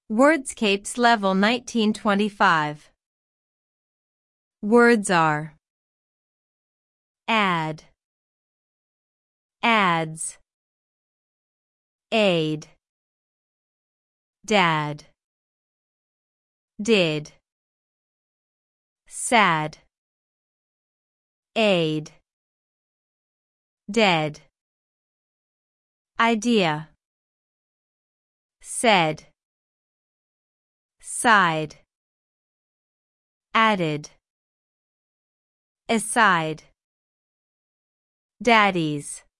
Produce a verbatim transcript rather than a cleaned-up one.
Wordscapes Level nineteen twenty-five. Words are add, ads, aid, dad, did, sad, aid, dead, idea, said, side, added, aside, daddies.